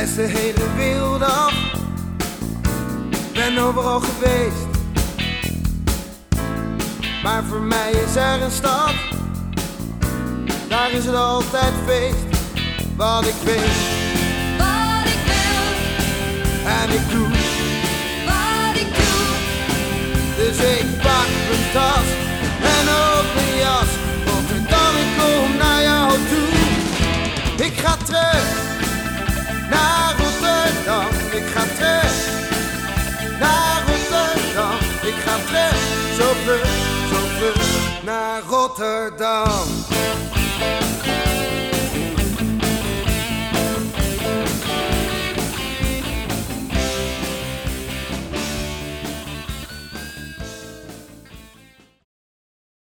reis de hele wereld af, ben overal geweest. Maar voor mij is er een stad, daar is het altijd feest. Wat ik weet, Wat ik wil, en ik doe, wat ik doe. dus ik pak mijn tas en ook mijn jas. Rotterdam, ik kom naar jou toe. Ik ga terug naar Rotterdam. Ik ga terug naar Rotterdam. Ik ga terug, zo vlug naar Rotterdam.